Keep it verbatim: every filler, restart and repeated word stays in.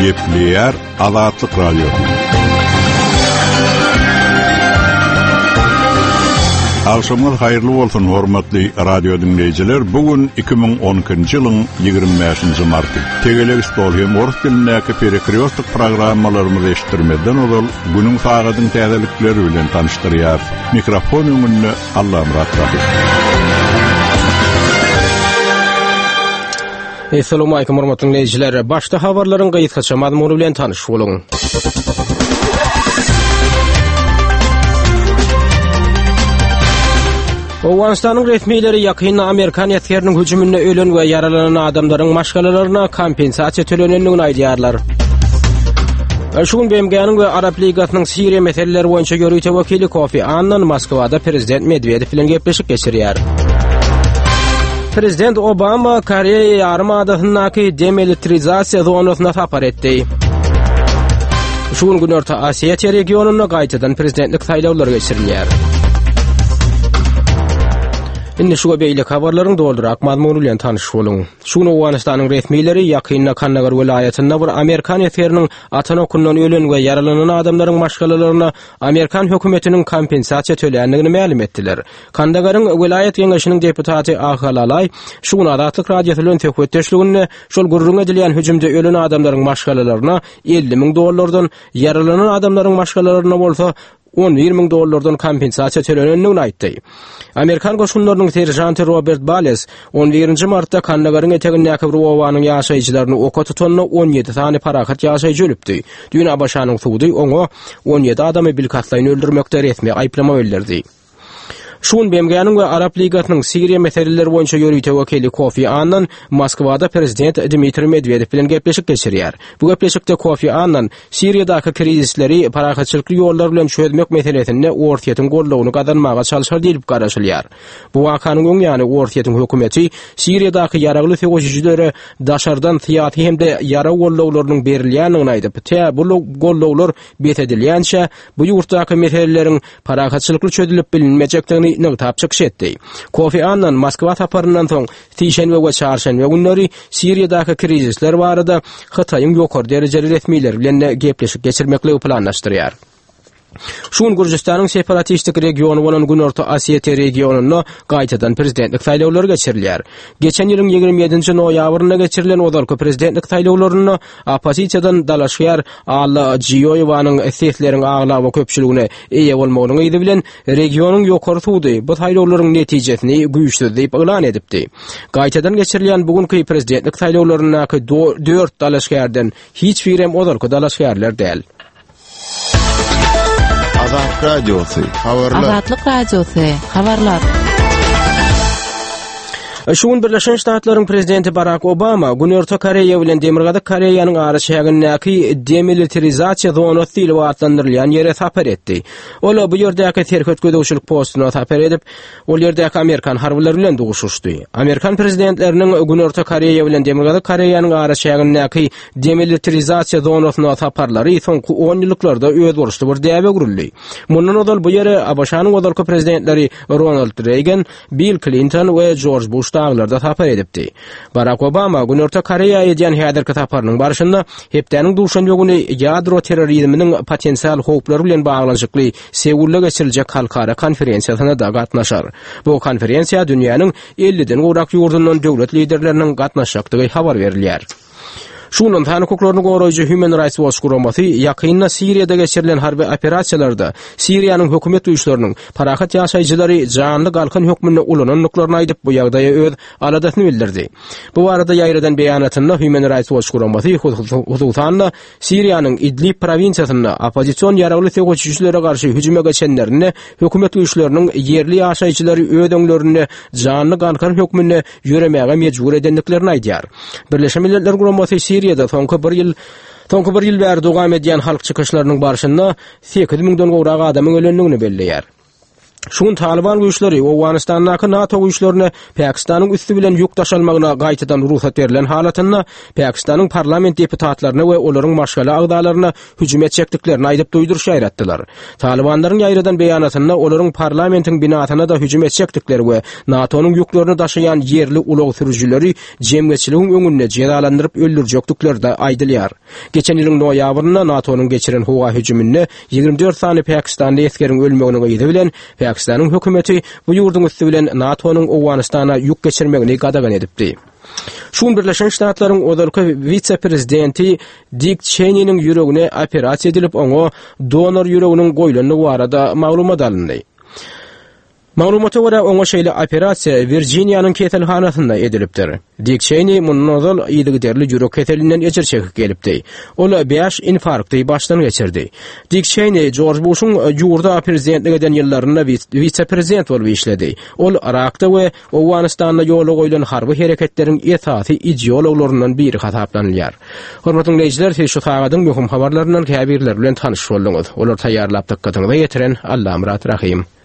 Gepleyer Azatlyk Radiosu. Akşamlar hayırlı bolsun hormatly radio dinleyijiler. Bugün iki bin on ikinji ýylyň ýygrimi beşinji marty. Tegeleg stol hem orus dilindäki perekriostik programmalarymyzy eşitdirmeden ol günüň sagatyň täzelikleri bilen tanıştyrýar. Mikrofon öňünde Allah Murat Rahim. Assalamu alaykum hormatly dinleyijiler. Başda habarlaryň gaýtgaça mazmuny bilen tanyş boluň. Owganistanyň resmiýetleri ýakynda Amerikan ýetgeriniň hüjüminde ölen we yaralanan adamlaryň maşgalalaryna kompensasiýa tölenendigini aýdýarlar. Şuň B M G'niň we Arap Ligasynyň Siriýa meseleleri boýunça görüýte wekili Kofi Annan Moskwada prezident Medvedew bilen gepleşik geçirýär. Prezident Obama Koreýa ýarymadasynyňky demilitarizatsiýa zonasyna tapar etdi. Şuň gün Orta Asiýa regionuna gaýtadan prezidentlik saýlawlary geçirilýär. Indi şu beýle habarlaryň doldurak mazmuny bilen tanyş boluň. Şuny Owganistanyň resmiýetleri ýakynda Kandagar welaýatynda bir Amerikan ýeteriniň atan okundan ölen we yaralanan adamlaryň maşgalalaryna Amerikan hökümetiniň kompensasiýa töleýändigini ma'lum etdiler. Kandagaryň welaýat ýeňeşiniň deputaty Ahalalay şuny Azatlyk radiosu bilen töhwetdeşligini şol gurrun edilýän hüjümde ölen adamlaryň maşgalalaryna elli miň dollardan, yaralanan adamlaryň maşgalalaryna bolsa on bir miň dollardan kompensasiýa tölenendigini aýtdy. Amerikan goşgunlarynyň serjanty Robert Bales on birinji martda Kandagaryň etegindäki bir owanyň ýaşaýjylaryny oka tutanyna on ýedi sany parahat ýaşaýjy ölüpdi. Düýna başanyň suwdy oňa on ýedi adamy bilkatlaýyn öldürmekde resmi aýplama bildirdi. Şuň B M G'niň we Arap Ligasynyň Siriýa meseleleri boýunça ýörüýte wekili Kofi Annan Moskwada prezident Dmitri Medvedew bilen gepleşik geçirýär. Bu gepleşikde Kofi Annan Siriýadaky krizisleri parahatçylyk ýollar bilen çözmek meselesinde ortaýetin gollawyny gazanmaga çalyşar diýip garaşylýar. Bu wakanyň öňýany ortaýetin hökümeti Siriýadaky ýaragly fegoşijilere daşardan tiýaty hemde ýara gollawlarynyň berilýändigini aýdyp, bu gollawlar betedilýänçe bu ýurtdaky meselelerin parahatçylykly çözülip bilinmejekdigini nögtap çykyş etdi. Kofi Annan Moskwa taparyndan soň Tiýşenbe we Çarşenbe günleri Siriýadaky krizisler barada Hytaýyň ýokary derejeli resmiýetleri bilen gepleşik geçirmekle planlaşdyrýar. Şuň Gürjistanyň separatistik regionu bolan Gün Orta Asiýa regionuna gaýtadan prezidentlik saýlawlary geçirilýär. Geçen ýylyň ýygrimi ýedinji noýabryna geçirilen ozalky prezidentlik saýlawlaryna opozisiýadan Dalaşýar Alla Jiýowanyň sesleriň aglawy köpçüligine eýe bolmagynyň ýyly bilen regionyň ýokary suwdy bu saýlawlaryň netijesini güýçsiz diýip elan edipdi. Gaýtadan geçirilen bugünkü prezidentlik saýlawlaryna dört Dalaşýardan hiç birem ozalky Dalaşýarlar däl. Azatlyk Radiosu, habarlar. Azatlyk Radiosu, habarlar. Şuň Birleşen Ştatlaryň prezidenti Barack Obama Gün Orta Koreýa bilen Demirgazy Koreýanyň araşygynyňky demilitarizatsiýa zonasy diýip adlandyrylýan ýere sapar etdi. Ol bu ýerdäki terket gödөгçilik postuny sapar edip, ol ýerdäki Amerikan harblary bilen duguşuşdy. Amerikan prezidentleriniň Gün Orta Koreýa bilen Demirgazy Koreýanyň araşygynyňky demilitarizatsiýa zonasyna saparlary soňky on ýyllarda özgörüşli bir däwe gurildi. Mundan odal bu ýere A B Ş'nyň odalky prezidentleri Ronald Reagan, Bill Clinton we George Bush dağlarda tapar edipdi. Barack Obama Gün Orta Koreýa edýän häzirki taparynyň barşynda hepdäniň duşan ýögüni ýadro terrorizminiň potensial howplary bilen baglanşykly Seulda geçiriljek halkara konferensiýasyna da gatnaşar. Bu konferensiýa dünýäniň elliden gorak ýurdundan döwlet liderleriniň gatnaşykdygy habar berilýär. Şunun tany hukuklaryny goraýjy Human Rights Watch guramasy ýakynda Siriýada geçirilen harby operasiýalarda Siriýanyň hökümet güýçleriniň parahat ýaşaýjylary janly galkyn hökmüne ulananlyklaryny aýdyp bu ýagdaýa öz aladasyny bildirdi. Bu arada ýaýradan beýanatynda Human Rights Watch guramasy hususan Siriýanyň Idlib provinsiýasynda opozisiýon ýaragly fegoşijilere garşy hüjüme geçenlerini hökümet güýçleriniň yerli ýaşaýjylary öz öňlerini janly galkyn hökmüne ýöremäge mejbur edendiklerini aýdýar. Birleşen Milletler guramasy Siriýada soňky bir ýyl soňky bir ýyl bäri dowam edýän halk çykyşlarynyň barşynda sekiz miňden gorak adamyň ölendigini belleýär. Şun Taliban güýçleri Awganistanyň NATO güýçlerine Pakistanyň üstü bilen ýük taşalmagyna gaýtadan ruhsat berilen halatynda Pakistanyň parlament deputatlaryna we olaryň maşgala agdalaryna hüjüm etjekliklerini aýdyp duýduruş aýratdylar. Talibanlaryň ýaýradan beýanatynda olaryň parlamentiň binasyna da hüjüm etjeklikleri we NATO'nyň ýüklerini taşıyan yerli ulug sürüjüleri jemgyýetçiligiň öňünde jezalandyryp öldürjeklikleri de aýdylýar. Geçen ýylyň noýabrynda NATO'nyň geçiren howa hüjüminde ýygrimi dört sany Pakistanda eskeriň ölmegini gaýdy bilen Pakistanyň hökümeti bu ýurdun üstü bilen NATO'nyň Awganistana ýük geçirmegini gadagan edipdi. Şun Birleşen Ştatlaryň odalky vice-prezidenti Dick Cheney'niň ýüregine operasiýa edilip oňa donor ýüreginiň goýulyny barada maglumat alındy. Maglumata görä oňa şeýle operasiýa Virginiýanyň keselhanasynda edilipdir. Dick Cheney munun ýylygy derli ýürek keselinden ejir çekip gelipdi. Ol beş infarkty başdan geçirdi. Dick Cheney George Bush'un ýurda prezidentlik eden ýyllarynda vice-prezident bolup işledi. Ol Irakda we Awganistanda ýola goýulan harby hereketleriň esasy ideologlaryndan biri hasaplanýar. Hormatly dinleýijiler, siz şu tagadyň möhüm habarlarynyň käbirleri bilen tanyş bolduňyz. Olar taýýarlap dikkatiňize ýetiren Allah Murat Rahim.